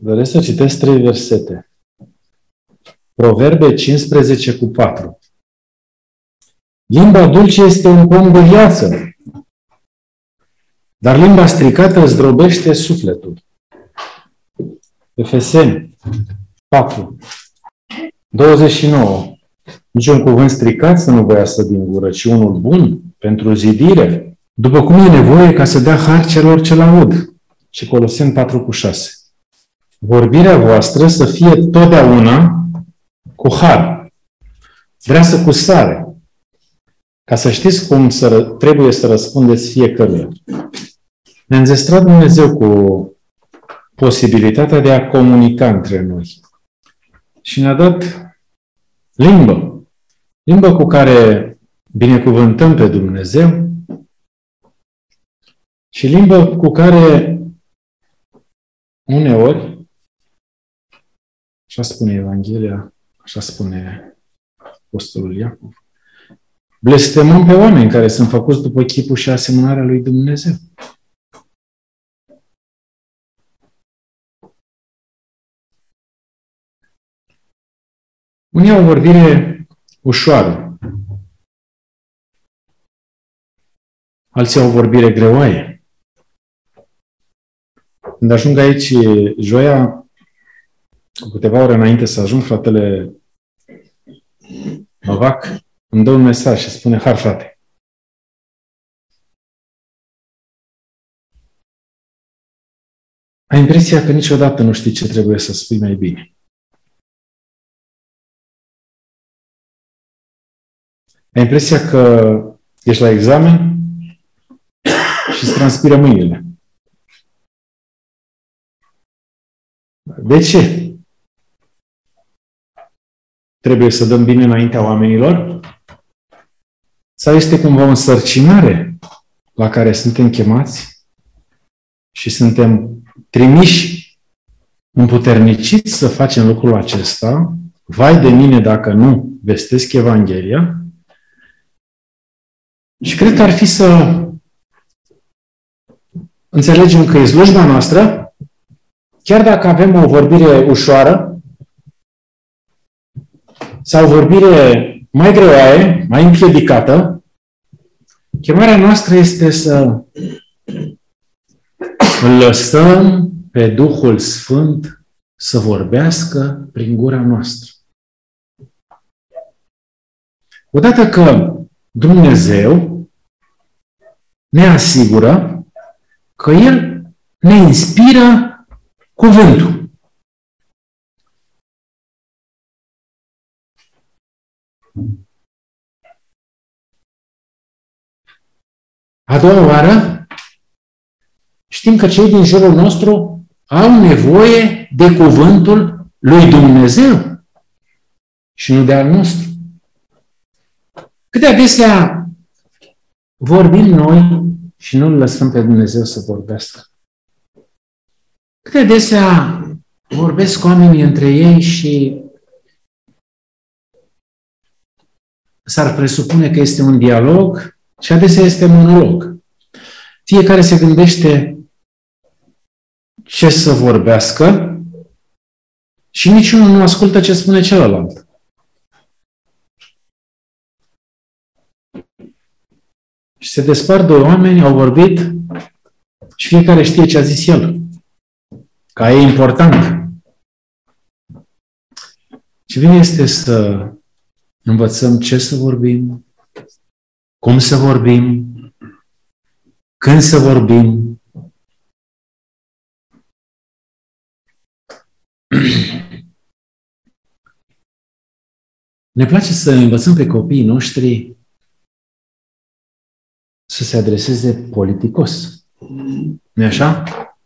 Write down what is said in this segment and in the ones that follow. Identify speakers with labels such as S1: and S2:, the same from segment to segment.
S1: Doresc să citesc 3 versete. Proverbe 15:4. Limba dulce este un pom de viață, dar limba stricată îți zdrobește sufletul. Efeseni 4:29. Niciun cuvânt stricat să nu vă iasă din gură, ci unul bun pentru zidire, după cum e nevoie ca să dea har celor ce l-aud. Și Coloseni 4:6. Vorbirea voastră să fie totdeauna cu har, vreasă cu sare, ca să știți cum trebuie să răspundeți fiecăruia. Ne-a înzestrat Dumnezeu cu posibilitatea de a comunica între noi. Și ne-a dat limbă. Limbă cu care binecuvântăm pe Dumnezeu și limbă cu care uneori, așa spune Evanghelia, așa spune Apostolul Iacov, blestemăm pe oameni care sunt făcuți după chipul și asemănarea lui Dumnezeu. Unii au o vorbire ușoară, alții au o vorbire greoaie. Când ajung aici joia, cu câteva ore înainte să ajung, fratele Novac îmi dă un mesaj și spune: har, frate. Ai impresia că niciodată nu știi ce trebuie să spui mai bine. Ai impresia că ești la examen și îți transpiră mâinile. De ce? Trebuie să dăm bine înaintea oamenilor? Sau este cumva o însărcinare la care suntem chemați și suntem trimiși, împuterniciți să facem lucrul acesta? Vai de mine dacă nu vestesc Evanghelia. Și cred că ar fi să înțelegem că e slujba noastră, chiar dacă avem o vorbire ușoară sau o vorbire mai greoaie, mai împiedicată, chemarea noastră este să îl lăsăm pe Duhul Sfânt să vorbească prin gura noastră. Odată că Dumnezeu ne asigură că El ne inspiră cuvântul. A doua oară, știm că cei din jurul nostru au nevoie de cuvântul lui Dumnezeu și nu de al nostru. Cât de adesea vorbim noi și nu îl lăsăm pe Dumnezeu să vorbească. Cât de adesea vorbesc oamenii între ei și s-ar presupune că este un dialog și adesea este monolog. Fiecare se gândește ce să vorbească și niciunul nu ascultă ce spune celălalt. Și se despart doi oameni, au vorbit și fiecare știe ce a zis el. Că e important. Ce bine este să învățăm ce să vorbim, cum să vorbim, când să vorbim. Ne place să învățăm pe copiii noștri să se adreseze politicos. Nu-i așa?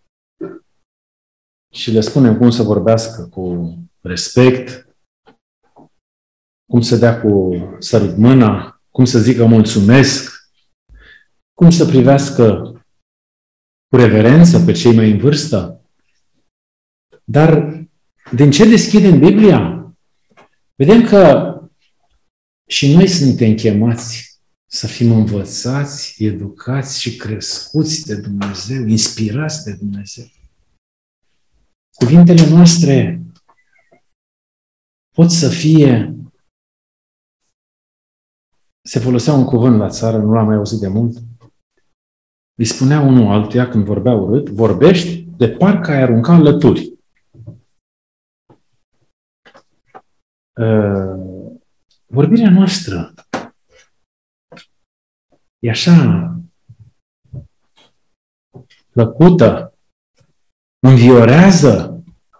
S1: Și le spunem cum să vorbească cu respect, cum să dea cu sărut mâna, cum să zică mulțumesc, cum să privească cu reverență pe cei mai în vârstă. Dar din ce deschidem Biblia, vedem că și noi suntem chemați să fim învățați, educați și crescuți de Dumnezeu, inspirați de Dumnezeu. Cuvintele noastre pot să fie... Se folosea un cuvânt la țară, nu l-am mai auzit de mult. Îi spunea unul altuia când vorbea urât, vorbești de parcă ai arunca lături. Vorbirea noastră e așa plăcută, înviorează,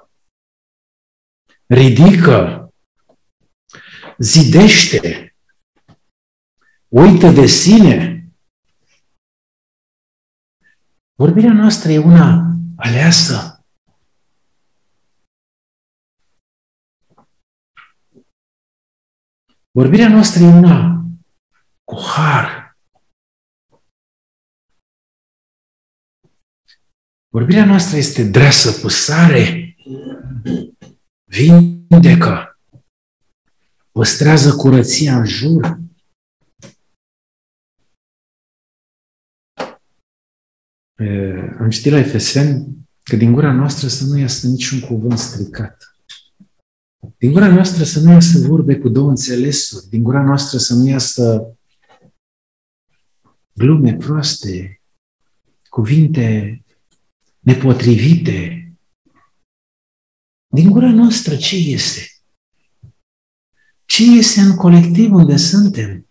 S1: ridică, zidește, uită de sine. Vorbirea noastră e una aleasă. Vorbirea noastră e una cu har. Vorbirea noastră este dreasă cu sare, vindecă, păstrează curăția în jur. Am citit la Efeseni că din gura noastră să nu iasă niciun cuvânt stricat. Din gura noastră să nu iasă vorbe cu două înțelesuri. Din gura noastră să nu iasă glume proaste, cuvinte nepotrivite. Din gura noastră ce iese? Ce iese în colectiv unde suntem?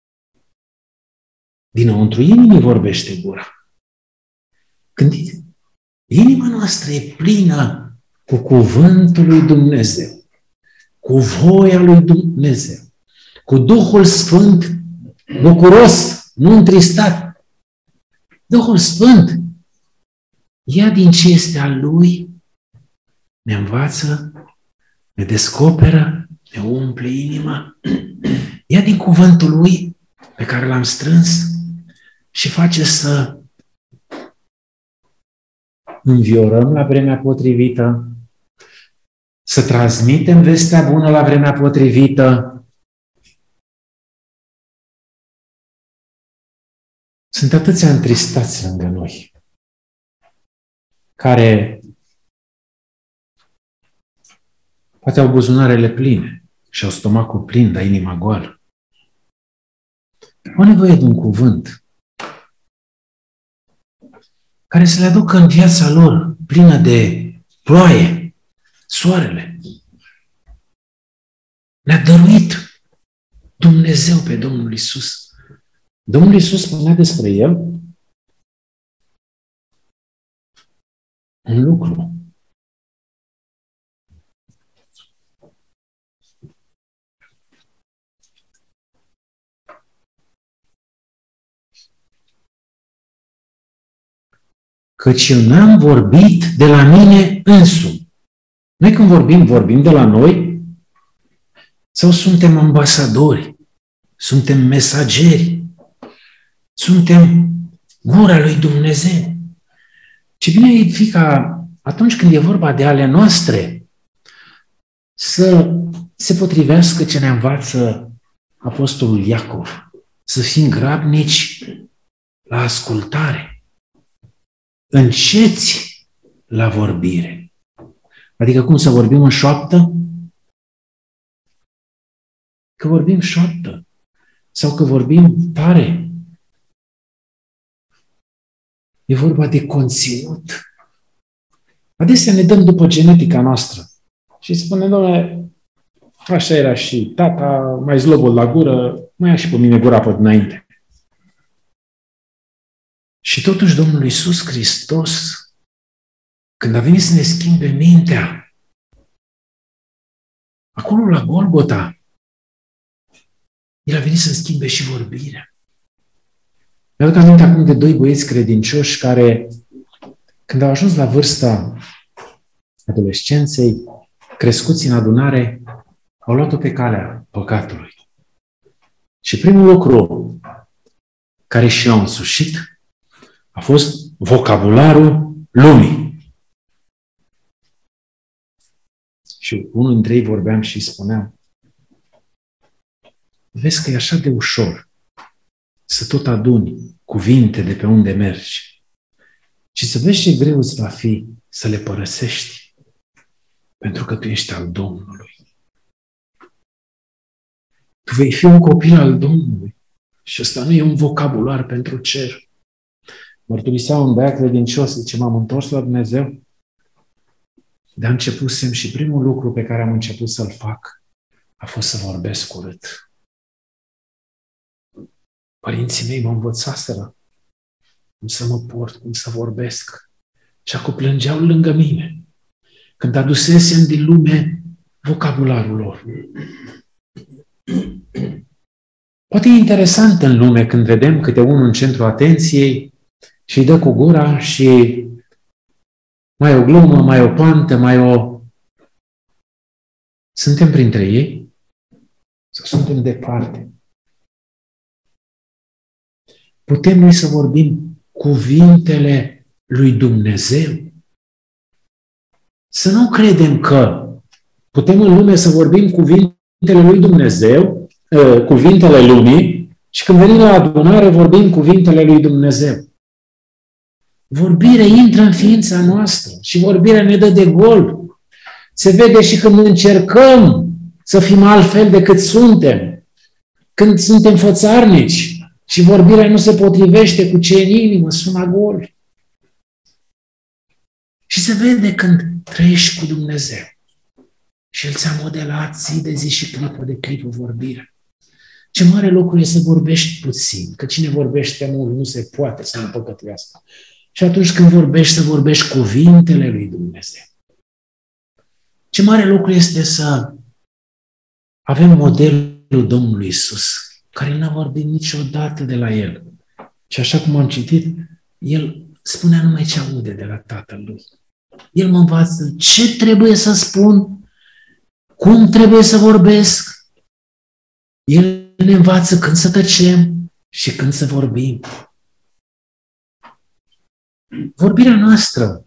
S1: Dinăuntru inimii vorbește gura. Când inima noastră e plină cu cuvântul lui Dumnezeu, cu voia lui Dumnezeu, cu Duhul Sfânt bucuros, nu întristat. Duhul Sfânt ia din ce este al Lui, ne învață, ne descoperă, ne umple inima, ia din cuvântul Lui pe care l-am strâns și face să înviorăm la vremea potrivită, să transmitem vestea bună la vremea potrivită. Sunt atâția întristați lângă noi, care poate au buzunarele pline și au stomacul plin, dar inima goală. Au nevoie de un cuvânt care să le aducă în viața lor plină de ploaie, soarele. Ne-a dăruit Dumnezeu pe Domnul Iisus. Domnul Iisus spunea despre El un lucru. Căci eu n-am vorbit de la mine însumi. Noi când vorbim de la noi sau suntem ambasadori, suntem mesageri, suntem gura lui Dumnezeu. Ce bine e fi ca atunci când e vorba de ale noastre să se potrivească ce ne învață Apostolul Iacov, să fim grabnici la ascultare. Înceți la vorbire. Adică cum să vorbim în șoaptă? Că vorbim șoaptă. Sau că vorbim tare. E vorba de conținut. Adesea ne dăm după genetica noastră. Și spunem, doamne, așa era și tata, mai zlobul la gură, mai ia și pe mine gura pe dinainte. Și totuși Domnul Iisus Hristos, când a venit să ne schimbe mintea, acolo la Golgota, El a venit să schimbe și vorbirea. Mi-aduc aminte acum de doi băieți credincioși care, când au ajuns la vârsta adolescenței, crescuți în adunare, au luat-o pe calea păcatului. Și primul lucru care și l-au însușit a fost vocabularul lumii. Și unul dintre ei vorbeam și spuneam, vezi că e așa de ușor să tot aduni cuvinte de pe unde mergi. Și să vezi ce greu îți va fi să le părăsești. Pentru că tu ești al Domnului. Tu vei fi un copil al Domnului. Și ăsta nu e un vocabular pentru cer. Mărturisea un băiat credincios, zice, m-am întors la Dumnezeu, dar începusem și primul lucru pe care am început să-l fac a fost să vorbesc urât. Părinții mei mă învățaseră cum să mă port, cum să vorbesc. Și acum plângeau lângă mine când adusesem din lume vocabularul lor. Poate e interesant în lume când vedem câte unul în centrul atenției și îi dă cu gura și mai o glumă, mai o pantă, mai o... Suntem printre ei? Sau suntem departe? Putem noi să vorbim cuvintele lui Dumnezeu? Să nu credem că putem în lume să vorbim cuvintele lui Dumnezeu, cuvintele lumii, și când venim la adunare vorbim cuvintele lui Dumnezeu. Vorbirea intră în ființa noastră și vorbirea ne dă de gol. Se vede și când încercăm să fim altfel decât suntem, când suntem fățarnici și vorbirea nu se potrivește cu ce în inimă, sună gol. Și se vede când trăiești cu Dumnezeu și El ți-a modelat zi de zi și clipă de clipă vorbirea. Ce mare lucru e să vorbești puțin, că cine vorbește mult nu se poate să nu păcătuiască. Și atunci când vorbești, să vorbești cuvintele lui Dumnezeu. Ce mare lucru este să avem modelul Domnului Iisus, care n-a vorbit niciodată de la El. Și așa cum am citit, El spunea numai ce aude de la Tatăl Lui. El mă învață ce trebuie să spun, cum trebuie să vorbesc. El ne învață când să tăcem și când să vorbim. Vorbirea noastră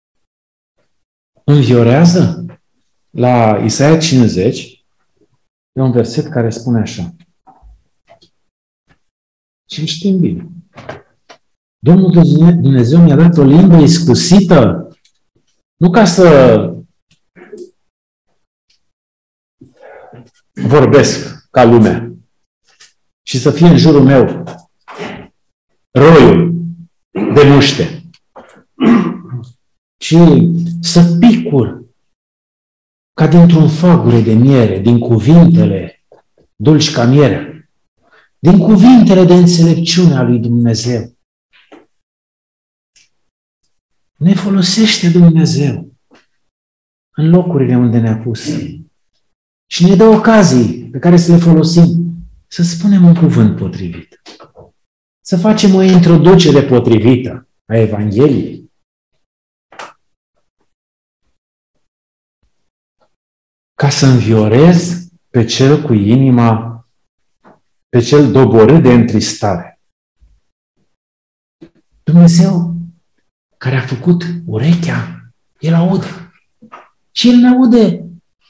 S1: înviorează. La Isaia 50 e un verset care spune așa. Și îl știm bine. Domnul Dumnezeu mi-a dat o limbă iscusită, nu ca să vorbesc ca lumea și să fie în jurul meu roiul de muște, ci să picur ca dintr-un fagure de miere, din cuvintele dulci ca miere, din cuvintele de înțelepciune a lui Dumnezeu. Ne folosește Dumnezeu în locurile unde ne-a pus și ne dă ocazii pe care să le folosim, să spunem un cuvânt potrivit, să facem o introducere potrivită a Evangheliei. Ca să înviorez pe cel cu inima, pe cel doborât de întristare. Dumnezeu, care a făcut urechea, El aude. Și El ne aude.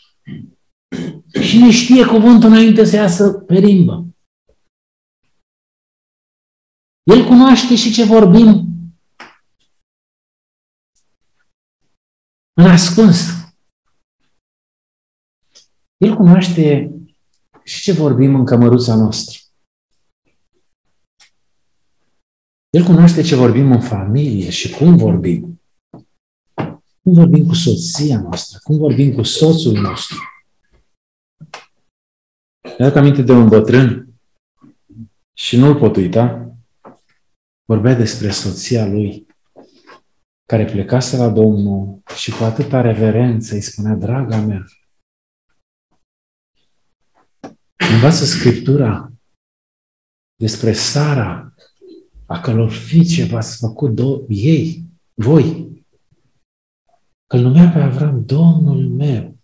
S1: Și ne știe cuvântul înainte să iasă pe limbă. El cunoaște și ce vorbim în ascuns. El cunoaște și ce vorbim în cămăruța noastră. El cunoaște ce vorbim în familie și cum vorbim. Cum vorbim cu soția noastră, cum vorbim cu soțul nostru. Mi-aduc aminte de un bătrân și nu-l pot uita. Vorbea despre soția lui, care plecase la Domnul și cu atâta reverență îi spunea, draga mea, învață Scriptura despre Sara, a călor fiice v-ați făcut voi, că îl numea pe Avram Domnul meu.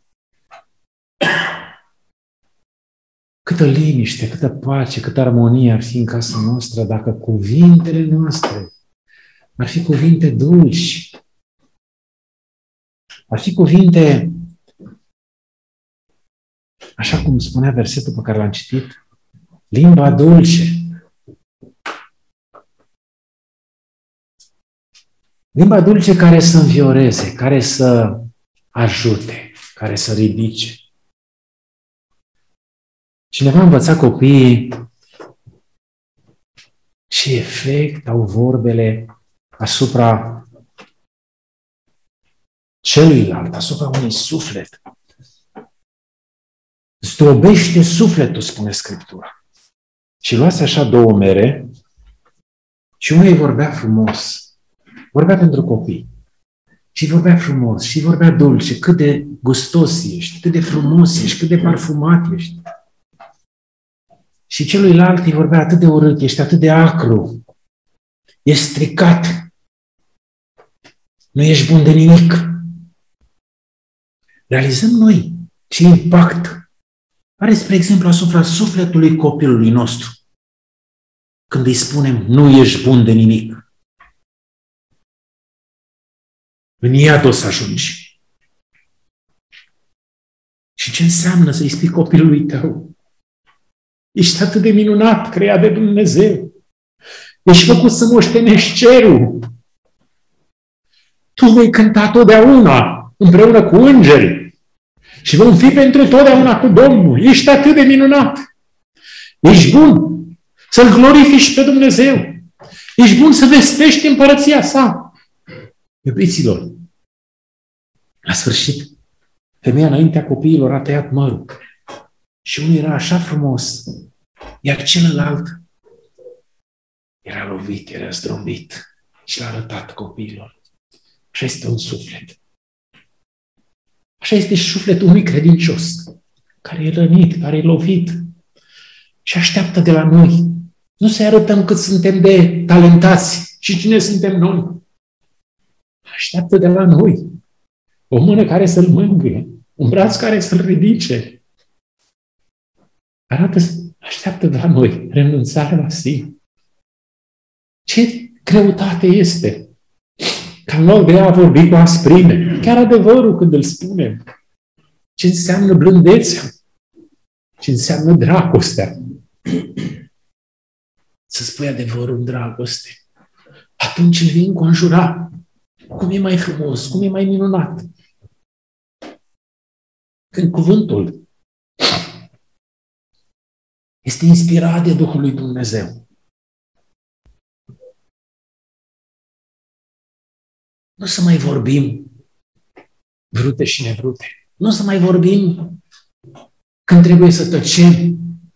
S1: Câtă liniște, câtă pace, câtă armonie ar fi în casa noastră dacă cuvintele noastre ar fi cuvinte dulci, ar fi cuvinte, așa cum spunea versetul pe care l-am citit, limba dulce. Limba dulce care să învioreze, care să ajute, care să ridice. Cineva a învățat copiii ce efect au vorbele asupra celuilalt, asupra unui suflet. Zdrobește sufletul, spune Scriptura. Și luați așa două mere și unul îi vorbea frumos. Vorbea pentru copii. Și vorbea frumos, și vorbea dulce, cât de gustos ești, cât de frumos ești, cât de parfumat ești. Și celuilalt îi vorbea atât de urât, ești atât de acru, ești stricat, nu ești bun de nimic. Realizăm noi ce impact are, spre exemplu, asupra sufletului copilului nostru când îi spunem, nu ești bun de nimic. În iad o să ajungi. Și ce înseamnă să-i spui copilului tău? Ești atât de minunat, creat de Dumnezeu. Ești făcut să moștenești cerul. Tu vei cânta totdeauna împreună cu îngeri și vom fi pentru totdeauna cu Domnul. Ești atât de minunat. Ești bun să-L glorifici pe Dumnezeu. Ești bun să vestești împărăția sa. Iubiților, la sfârșit, femeia înaintea copiilor a tăiat mărul și unul era așa frumos, iar celălalt era lovit, era zdrombit și l-a arătat copiilor. Așa este un suflet. Așa este și sufletul unui credincios, care e rănit, care e lovit și așteaptă de la noi. Nu să arătăm cât suntem de talentați și cine suntem noi. Așteaptă de la noi o mână care să-l mângâie, un braț care să-l ridice. Așteaptă de la noi renunțarea la sine. Ce greutate este ca în loc de a vorbi cu asprime, chiar adevărul când îl spunem. Ce înseamnă blândețea? Ce înseamnă dragostea? Să spui adevărul în dragoste. Atunci îl vei înconjura. Cum e mai frumos, cum e mai minunat. Când cuvântul este inspirat de Duhul lui Dumnezeu. Nu să mai vorbim vrute și nevrute. Nu să mai vorbim când trebuie să tăcem.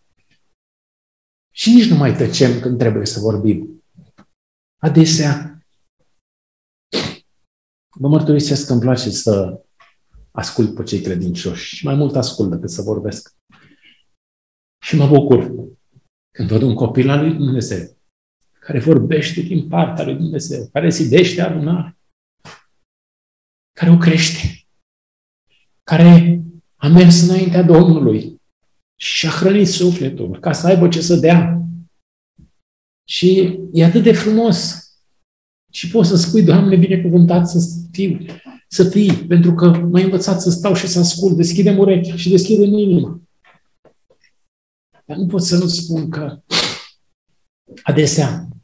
S1: Și nici nu mai tăcem când trebuie să vorbim. Adesea vă mărturisesc că îmi place să ascult pe cei credincioși și mai mult ascult decât să vorbesc. Și mă bucur când văd un copil al lui Dumnezeu care vorbește din partea lui Dumnezeu, care zidește adunare, care o crește, care a mers înaintea Domnului și a hrănit sufletul ca să aibă ce să dea. Și e atât de frumos. Și poți să spui, Doamne, binecuvântat să fii, pentru că m-ai învățat să stau și să ascult, deschide-mi urechea și deschide-mi inima. Dar nu pot să nu spun că adesea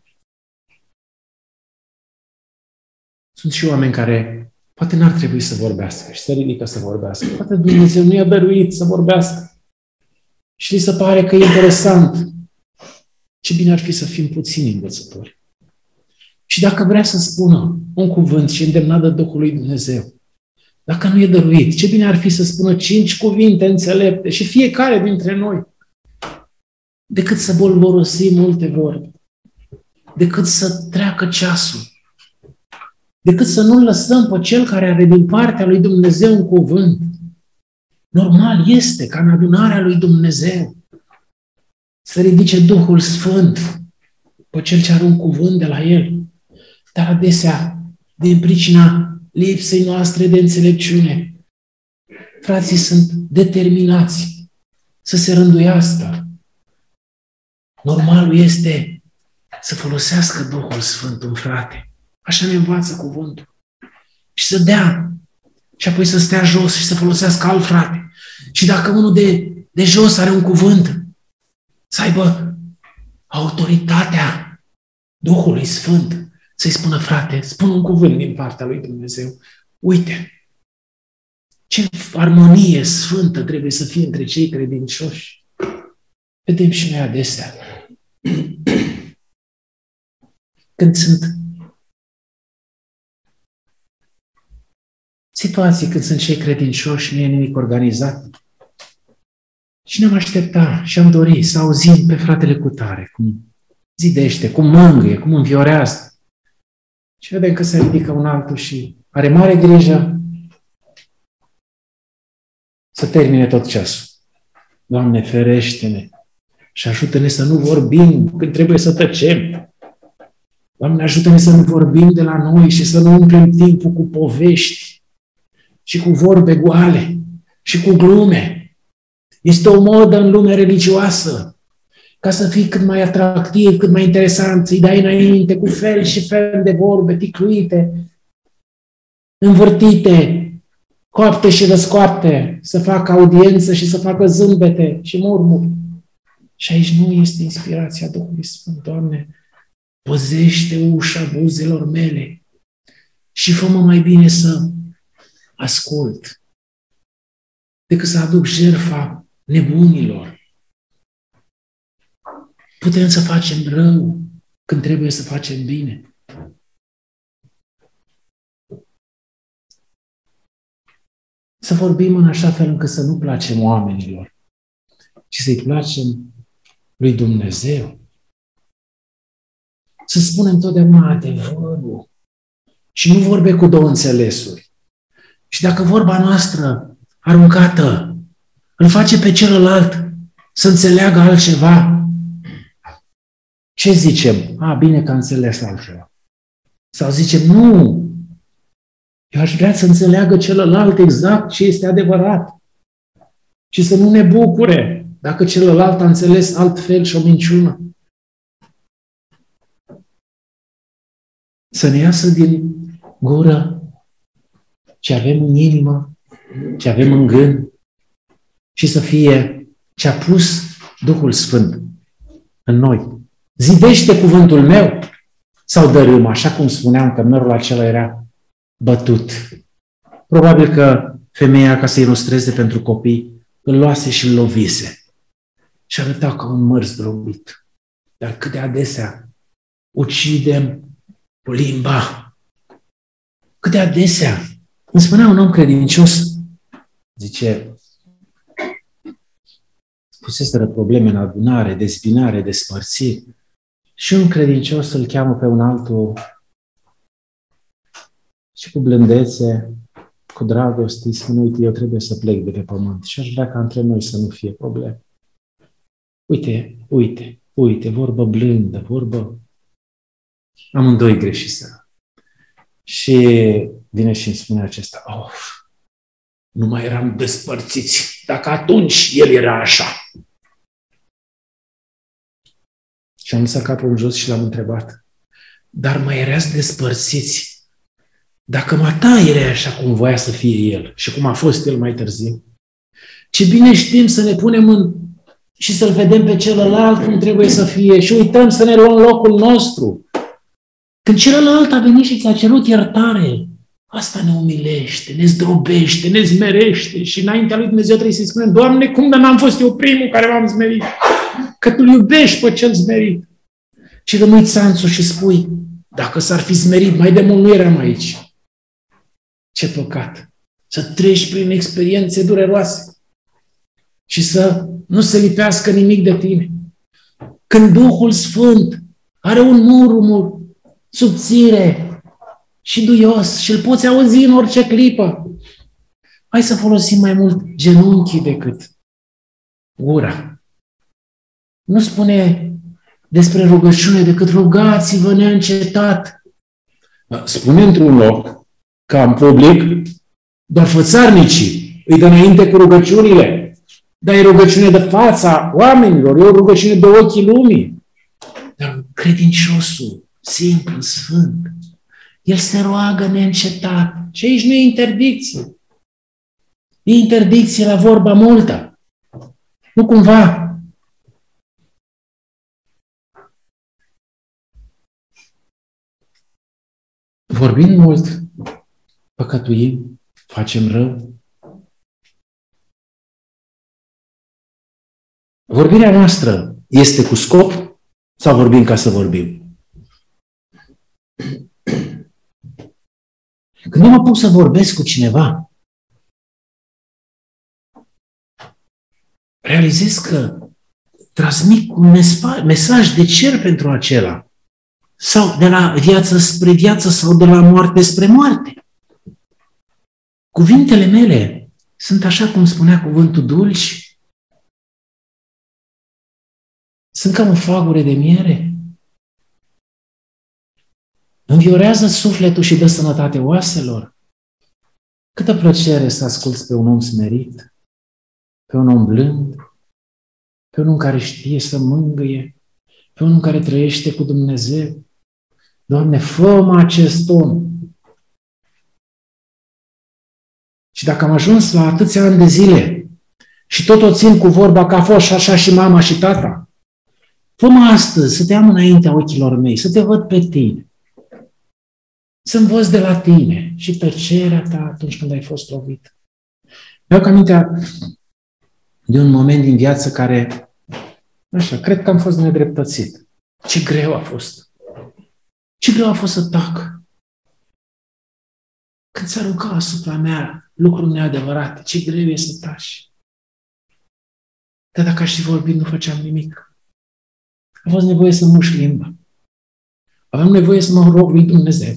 S1: sunt și oameni care poate n-ar trebui să vorbească și se ridică să vorbească. Poate Dumnezeu nu i-a dăruit să vorbească. Și li se pare că e interesant. Ce bine ar fi să fim puțini învățători. Și dacă vrea să spună un cuvânt și îndemnat de Duhul lui Dumnezeu, dacă nu e dăruit, ce bine ar fi să spună 5 cuvinte înțelepte și fiecare dintre noi, decât să bolborosim multe vorbe, decât să treacă ceasul, decât să nu lăsăm pe cel care are din partea lui Dumnezeu un cuvânt. Normal este ca în adunarea lui Dumnezeu să ridice Duhul Sfânt pe cel ce are un cuvânt de la El. Dar adesea, din pricina lipsei noastre de înțelepciune, frații sunt determinați să se rânduiască. Normalul este să folosească Duhul Sfânt un frate. Așa ne învață cuvântul. Și să dea. Și apoi să stea jos și să folosească alt frate. Și dacă unul de jos are un cuvânt, să aibă autoritatea Duhului Sfânt să-i spună, frate, spun un cuvânt din partea lui Dumnezeu. Uite, Ce armonie sfântă trebuie să fie între cei credincioși. Vedem și noi adesea. Când sunt situații când sunt cei credincioși, nu e nimic organizat. Și ne-am aștepta și am dorit să auzim pe fratele cutare, cum zidește, cum mângâie, cum înviorează. Și vedem că se ridică un altul și are mare grijă să termine tot ceasul. Doamne, ferește-ne și ajută-ne să nu vorbim când trebuie să tăcem. Doamne, ajută-ne să nu vorbim de la noi și să nu umplem timpul cu povești și cu vorbe goale și cu glume. Este o modă în lumea religioasă ca să fii cât mai atractiv, cât mai interesant, să-i dai înainte cu fel și fel de vorbe ticluite, învârtite, coapte și răscoapte, să facă audiență și să facă zâmbete și murmuri. Și aici nu este inspirația Duhului Sfânt. Doamne, păzește ușa buzelor mele și fă-mă mai bine să ascult decât să aduc jertfa nebunilor. Putem să facem rău când trebuie să facem bine. Să vorbim în așa fel încât să nu placem oamenilor, ci să-i placem lui Dumnezeu. Să spunem totdeauna adevărul și nu vorbe cu două înțelesuri. Și dacă vorba noastră aruncată îl face pe celălalt să înțeleagă altceva, ce zicem? Bine că a înțeles altceva. Sau zicem, nu, eu aș vrea să înțeleagă celălalt exact ce este adevărat și să nu ne bucure dacă celălalt a înțeles altfel și o minciună. Să ne iasă din gură ce avem în inimă, ce avem în gând și să fie ce a pus Duhul Sfânt în noi. Zidește cuvântul meu sau dărâm, așa cum spuneam că mărul acela era bătut. Probabil că femeia, ca să ilustreze pentru copii, îl luase și îl lovise și arăta ca un măr zdrobit. Dar cât de adesea ucidem cu limba. Cât de adesea. Îmi spunea un om credincios, zice, puseseră probleme în adunare, dezbinare, despărțiri. Și un credincios îl cheamă pe un altul și cu blândețe, cu dragoste, îi spune, uite, eu trebuie să plec de pe pământ și aș vrea ca între noi să nu fie probleme. Uite, vorbă blândă, vorbă. Amândoi greșiseră. Și vine și îmi spune acesta, nu mai eram despărțiți, dacă atunci el era așa. Și am lăsat capul în jos și l-am întrebat, dar mai erați despărțiți dacă mata era așa cum voia să fie el și cum a fost el mai târziu? Ce bine știm să ne punem și să-l vedem pe celălalt cum trebuie să fie și uităm să ne luăm locul nostru. Când celălalt a venit și ți-a cerut iertare, asta ne umilește, ne zdrobește, ne zmerește și înaintea lui Dumnezeu trebuie să-i spunem, Doamne, cum de n-am fost eu primul care m-am zmerit? Că tu iubești pe cel zmerit. Și rămâi țanțul și spui, dacă s-ar fi zmerit, mai de mult nu eram aici. Ce păcat! Să treci prin experiențe dureroase și să nu se lipească nimic de tine. Când Duhul Sfânt are un murmur subțire și duios și îl poți auzi în orice clipă, hai să folosim mai mult genunchii decât gura. Nu spune despre rugăciune decât rugați-vă neîncetat. Spune într-un loc, ca în public, doar fățarnicii îi dă înainte cu rugăciunile, dar e rugăciune de fața oamenilor, e o rugăciune de ochii lumii. Dar credinciosul, simplu, sfânt, el se roagă neîncetat. Și aici nu e interdicție. E interdicție la vorba multă. Nu cumva vorbim mult, păcătuim, facem rău, Vorbirea noastră este cu scop sau vorbim ca să vorbim? Când eu mă pun să vorbesc cu cineva, realizez că transmit un mesaj de cer pentru acela. Sau de la viață spre viață sau de la moarte spre moarte. Cuvintele mele sunt așa cum spunea cuvântul dulci. Sunt ca o fagure de miere. Înviorează sufletul și dă sănătate oaselor. Câtă plăcere să asculți pe un om smerit, pe un om blând, pe un om care știe să mângâie, pe un om care trăiește cu Dumnezeu. Doamne, fă-mă acest om. Și dacă am ajuns la atâția ani de zile și tot o țin cu vorba că a fost așa și mama și tata, fă-mă astăzi să te am înaintea ochilor mei, să te văd pe tine, să învăț de la tine și tăcerea ta atunci când ai fost lovit. Mi-au amintea de un moment din viață care, așa, cred că am fost nedreptățit. Ce greu a fost. Ce greu a fost să tac. Când s-a aruncat asupra mea lucruri neadevărate, ce greu e să taci. Dar dacă aș fi vorbit, nu făceam nimic. A fost nevoie să mușc limba. Aveam nevoie să mă rog lui Dumnezeu.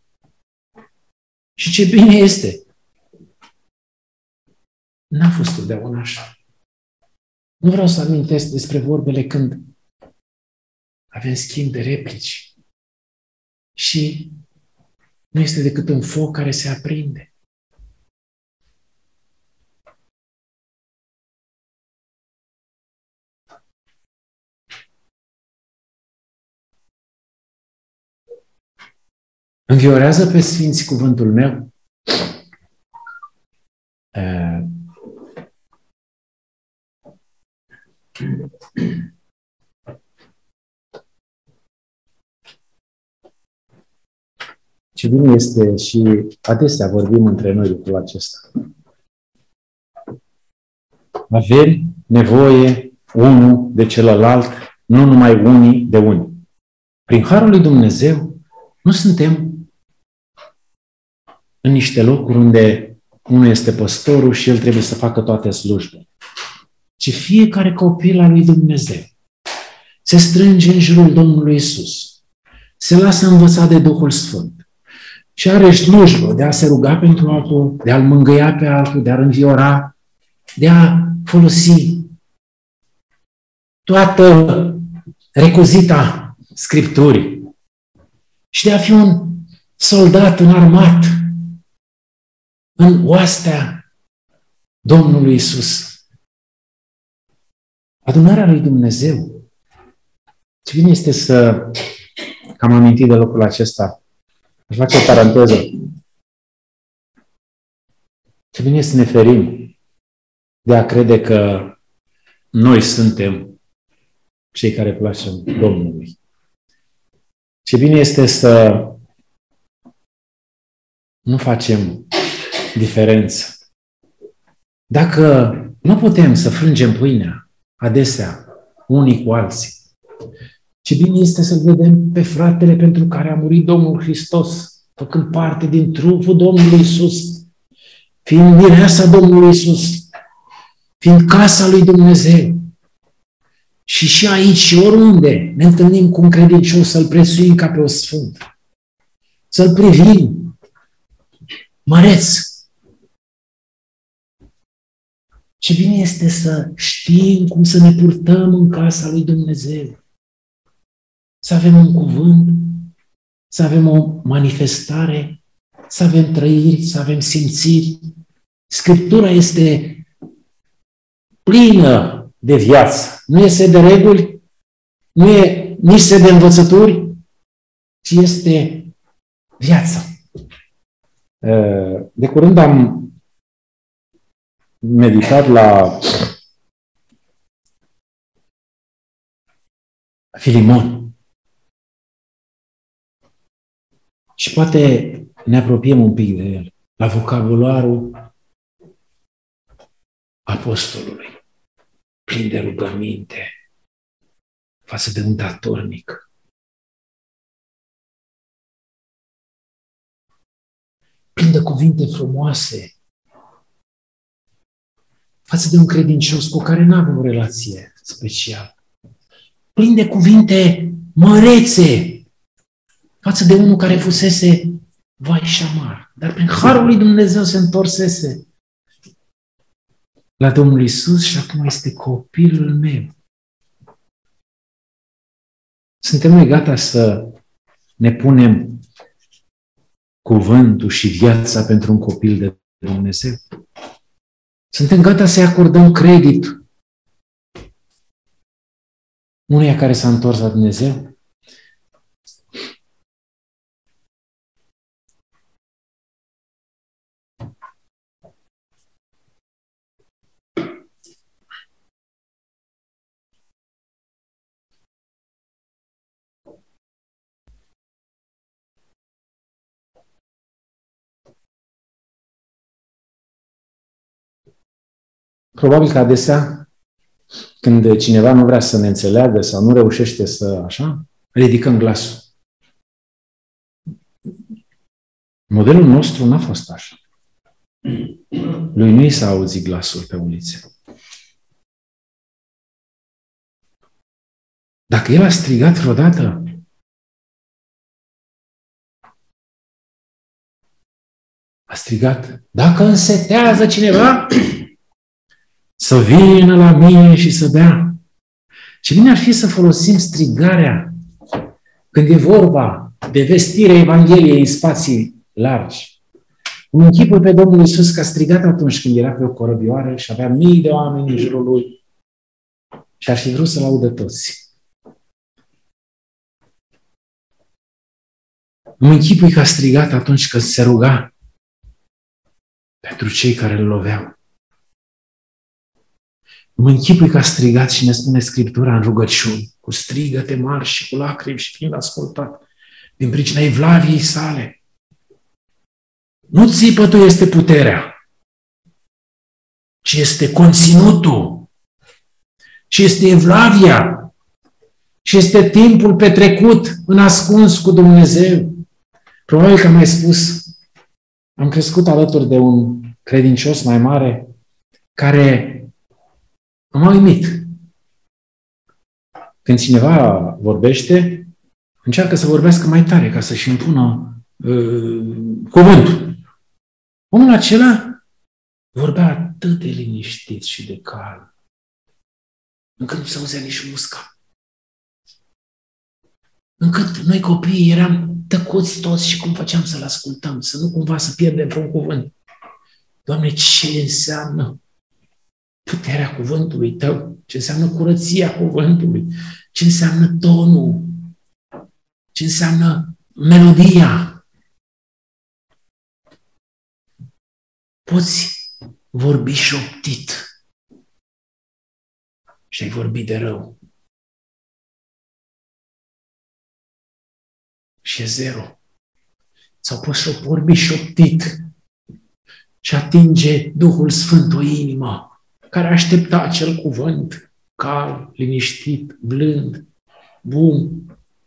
S1: Și ce bine este. N-a fost totdeauna așa. Nu vreau să amintesc despre vorbele când avem schimb de replici. Și nu este decât un foc care se aprinde. Înviorează pe Sfinți cuvântul meu. Ce bine este și adesea vorbim între noi lucrul acesta. Avem nevoie unul de celălalt, nu numai unii de unii. Prin harul lui Dumnezeu nu suntem în niște locuri unde unul este păstorul și el trebuie să facă toate slujbele. Ci fiecare copil al lui Dumnezeu se strânge în jurul Domnului Iisus, se lasă învăța de Duhul Sfânt și are slujbă de a se ruga pentru altul, de a-l mângâia pe altul, de a-l înviora, de a folosi toată recuzita Scripturii și de a fi un soldat înarmat în oastea Domnului Iisus. Adunarea lui Dumnezeu. Ce bine este că am amintit de lucrul acesta. Aș face o paranteză. Ce bine este să ne ferim de a crede că noi suntem cei care placem Domnului. Ce bine este să nu facem diferență. Dacă nu putem să frângem pâinea adesea unii cu alții, ce bine este să vedem pe fratele pentru care a murit Domnul Hristos, făcând parte din trupul Domnului Iisus, fiind mireasa Domnului Iisus, fiind casa lui Dumnezeu. Și aici și oriunde ne întâlnim cu un credincios, să-l prețuim ca pe o sfântă, să-l privim măreț. Ce bine este să știm cum să ne purtăm în casa lui Dumnezeu. Să avem un cuvânt, să avem o manifestare, să avem trăiri, să avem simțiri. Scriptura este plină de viață. Nu este de reguli, nu e nici de învățături, ci este viața. De curând am meditat la Filimon. Și poate ne apropiem un pic de el, la vocabularul apostolului. plin de rugăminte față de un datornic. Plin de cuvinte frumoase față de un credincios cu care nu avem o relație specială. Plin de cuvinte mărețe față de unul care fusese vai și amar. Dar prin harul lui Dumnezeu se întorsese la Domnul Iisus și acum este copilul meu. Suntem noi gata să ne punem cuvântul și viața pentru un copil de Dumnezeu? Suntem gata să-i acordăm credit unuia care s-a întors la Dumnezeu? Probabil că adesea, când cineva nu vrea să ne înțeleagă sau nu reușește să așa, ridicăm glasul. Modelul nostru n-a fost așa. Lui nu i s-a auzit glasul pe ulițe. Dacă el a strigat vreodată, a strigat, dacă însetează cineva, să vină la mine și să bea. Ce bine ar fi să folosim strigarea când e vorba de vestirea Evangheliei în spații largi. Îmi închipui pe Domnul Iisus că a strigat atunci când era pe o corăbioară și avea mii de oameni în jurul lui și ar fi vrut să-L audă toți. Îmi închipui că a strigat atunci când se ruga pentru cei care îl loveau. Îmi închipui că a strigat și ne spune Scriptura în rugăciuni, cu strigăte mari și cu lacrimi și fiind ascultat, din pricina evlaviei sale. Nu țipătul este puterea, ci este conținutul, ci este evlavia, și este timpul petrecut în ascuns cu Dumnezeu. Probabil că am mai spus, am crescut alături de un credincios mai mare care m-a uimit. Când cineva vorbește, încearcă să vorbească mai tare ca să-și impună cuvântul. Omul acela vorbea atât de liniștit și de calm, încât nu se auzea nici musca. Încât noi copiii eram tăcuți toți și cum făceam să-l ascultăm, să nu cumva să pierdem vreun cuvânt. Doamne, ce înseamnă puterea cuvântului Tău? Ce înseamnă curăția cuvântului? Ce înseamnă tonul? Ce înseamnă melodia? Poți vorbi șoptit și ai vorbi de rău. Și e zero. Sau poți vorbi șoptit și atinge Duhul Sfânt o inimă care aștepta acel cuvânt calm, liniștit, blând, bun.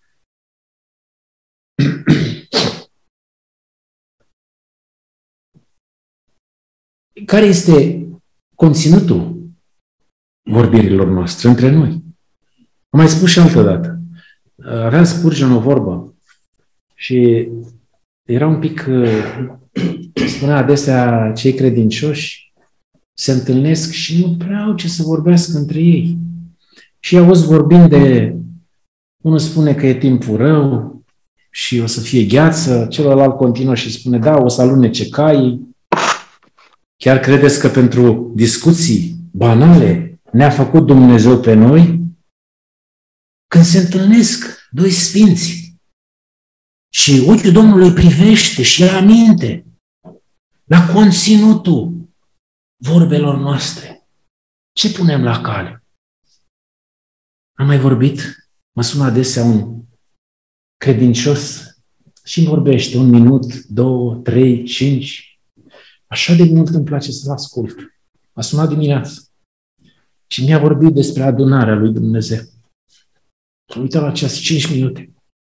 S1: Care este conținutul vorbirilor noastre între noi? Am mai spus și altă dată. Avea Spurgeon o vorbă și era un pic, spunea adesea, cei credincioși se întâlnesc și nu prea au ce să vorbească între ei. Și auzi vorbind de, unul spune că e timpul rău și o să fie gheață, celălalt continuă și spune, da, o să alunece caii. Chiar credeți că pentru discuții banale ne-a făcut Dumnezeu pe noi? Când se întâlnesc doi sfinți și ochiul Domnului privește și el aminte la conținutul vorbelor noastre, ce punem la cale? Am mai vorbit, mă sună adesea un credincios și îmi vorbește 1 minut, 2, 3, 5. Așa de mult îmi place să-l ascult. M-a sunat dimineața. Și mi-a vorbit despre adunarea lui Dumnezeu. Am uitat la ceas 5 minute.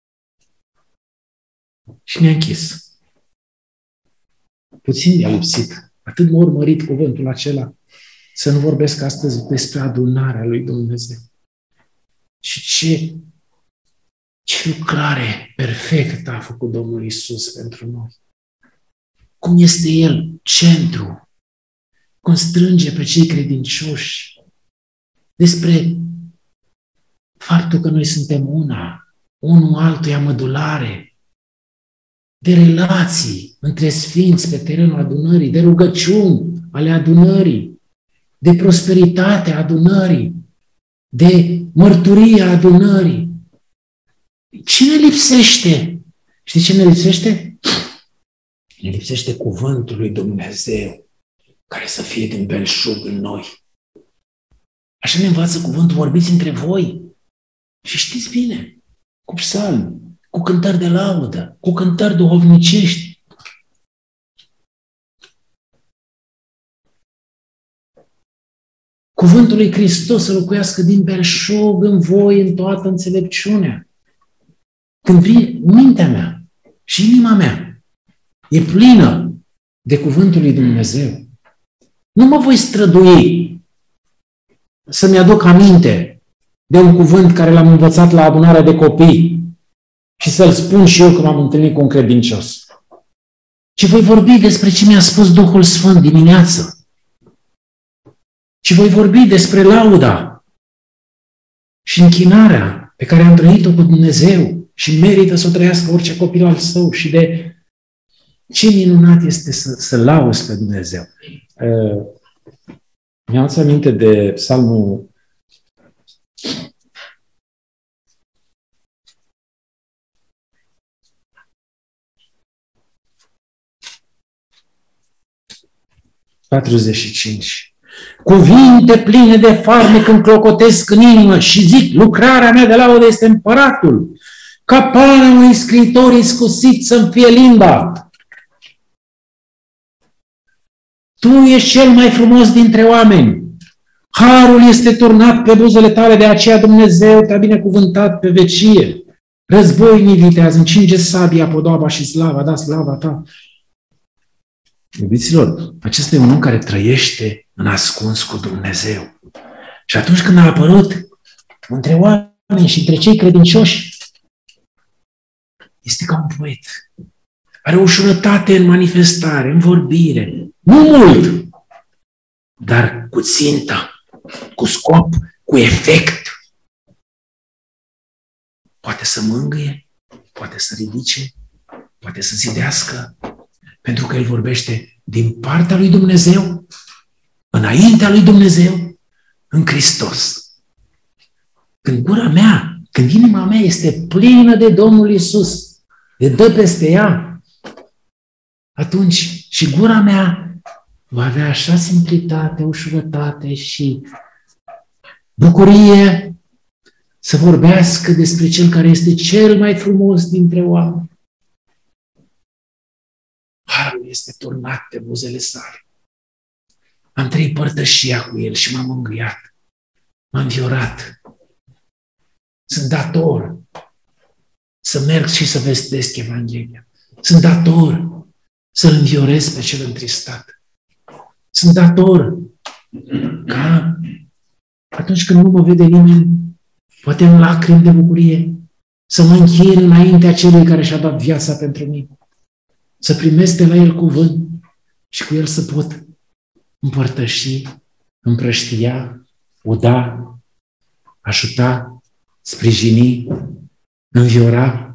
S1: Și mi-a închis. Puțin mi-a lipsit. Atât m-a urmărit cuvântul acela să nu vorbesc astăzi despre adunarea lui Dumnezeu. Și ce lucrare perfectă a făcut Domnul Iisus pentru noi. Cum este El centru, cum strânge pe cei credincioși, despre faptul că noi suntem una, unul altuia mădulare, de relații între sfinți pe terenul adunării, de rugăciuni ale adunării, de prosperitate a adunării, de mărturie a adunării. Ce ne lipsește? Știi ce ne lipsește? Ne lipsește cuvântul lui Dumnezeu, care să fie din belșug în noi. Așa ne învață cuvântul, vorbiți între voi. Și știți bine, cu psalmi, cu cântări de laudă, cu cântări duhovnicești. Cuvântul lui Hristos să locuiască din belșug în voi, în toată înțelepciunea. Când mintea mea și inima mea e plină de cuvântul lui Dumnezeu, nu mă voi strădui să-mi aduc aminte de un cuvânt care l-am învățat la adunarea de copii și să-l spun și eu că m-am întâlnit cu un credincios. Ci voi vorbi despre ce mi-a spus Duhul Sfânt dimineață. Și voi vorbi despre lauda și închinarea pe care am trăit-o cu Dumnezeu și merită să o trăiască orice copil al său și de ce minunat este să lauzi pe Dumnezeu. Mi-am adus aminte de psalmul 45. Cuvinte pline de farmec îmi clocotesc în inimă și zic, lucrarea mea de laudă este împăratul. Capana unui scriitor iscusit să-mi fie limba. Tu ești cel mai frumos dintre oameni. Harul este turnat pe buzele tale, de aceea Dumnezeu te-a binecuvântat pe vecie. Războinii vitează, încinge sabia, podoaba și slava, da slava ta. Iubiților, acesta e un om care trăiește în ascuns cu Dumnezeu. Și atunci când a apărut între oameni și între cei credincioși, este ca un poet. Are o ușurătate în manifestare, în vorbire. Nu mult, dar cu țintă, cu scop, cu efect. Poate să mângâie, poate să ridice, poate să zidească, pentru că el vorbește din partea lui Dumnezeu, înaintea lui Dumnezeu, în Hristos. Când gura mea, când inima mea este plină de Domnul Iisus, de dă peste ea, atunci și gura mea va avea așa simplitate, ușurătate și bucurie să vorbească despre Cel care este cel mai frumos dintre oameni. Harul este turnat pe buzele sale. Am trăit părtășia cu El și m-am mângâiat. M-am înviorat. Sunt dator să merg și să vestesc Evanghelia. Sunt dator să-L înviorez pe cel întristat. Sunt dator ca atunci când nu mă vede nimeni, poate în lacrimi de bucurie, să mă închin înaintea celui care și-a dat viața pentru mine. Să primesc de la El cuvânt și cu El să pot împărtăși, împrăștia, uda, ajuta, sprijini, înviora.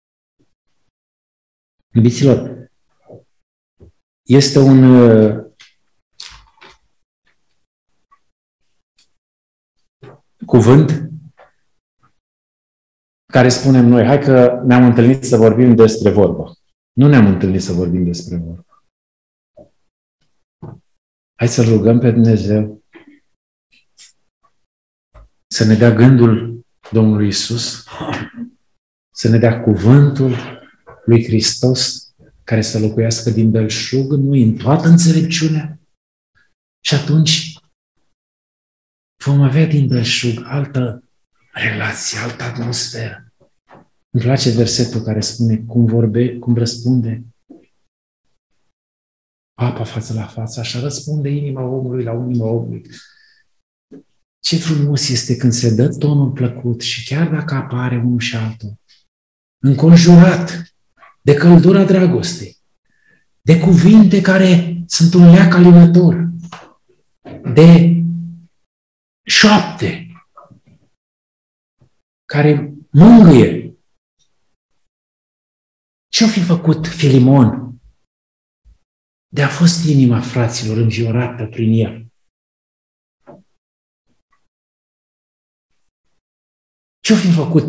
S1: Iubiților, este un cuvânt care spunem noi, hai că ne-am întâlnit să vorbim despre vorbă. Nu ne-am întâlnit să vorbim despre vorbă. Hai să rugăm pe Dumnezeu să ne dea gândul Domnului Iisus, să ne dea cuvântul lui Hristos care să locuiască din belșug în noi, în toată înțelepciunea. Și atunci vom avea din belșug altă relație, altă atmosferă. Îmi place versetul care spune cum răspunde apa față la față, așa răspunde inima omului la inima omului. Ce frumos este când se dă tonul plăcut și chiar dacă apare unul și altul, înconjurat de căldura dragostei, de cuvinte care sunt un leac alinător, de șoapte care mângâie. Ce-o fi făcut Filimon de a fost inima fraților înviorată prin el? Ce-o fi făcut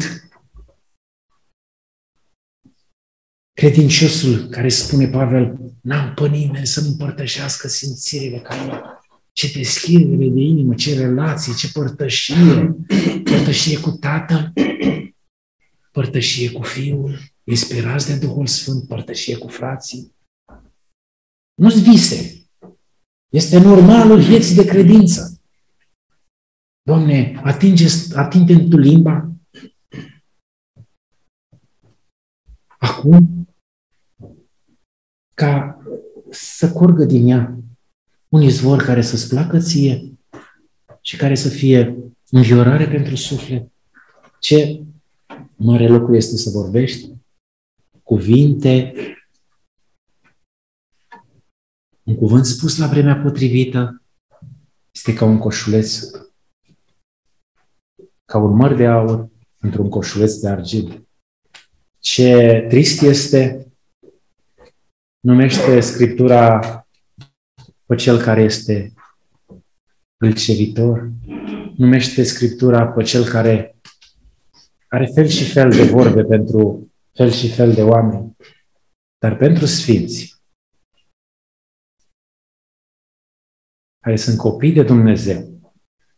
S1: credinciosul care spune Pavel, n-am pe nimeni să-mi împărtășească simțirile ca el? Ce deschidere de inimă, ce relație, ce părtășie. Părtășie cu Tatăl, părtășie cu Fiul, inspirați de Duhul Sfânt, părtășie cu frații. Nu-ți vise. Este normalul vieții de credință. Doamne, atinge Tu limba. Acum, ca să curgă din ea un izvor care să-ți placă ție și care să fie înviorare pentru suflet. Ce mare lucru este să vorbești cuvinte, un cuvânt spus la vremea potrivită este ca un coșuleț, ca un măr de aur într-un coșuleț de argint. Ce trist este, numește Scriptura pe cel care este gâlcevitor, numește Scriptura pe cel care are fel și fel de vorbe pentru fel și fel de oameni, dar pentru sfinți, care sunt copii de Dumnezeu,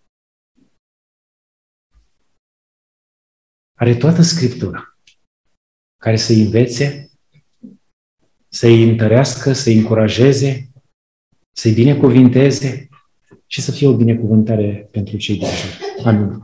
S1: are toată Scriptura, care să-i învețe, să-i întărească, să-i încurajeze, să-i binecuvinteze și să fie o binecuvântare pentru cei din jur. Amin.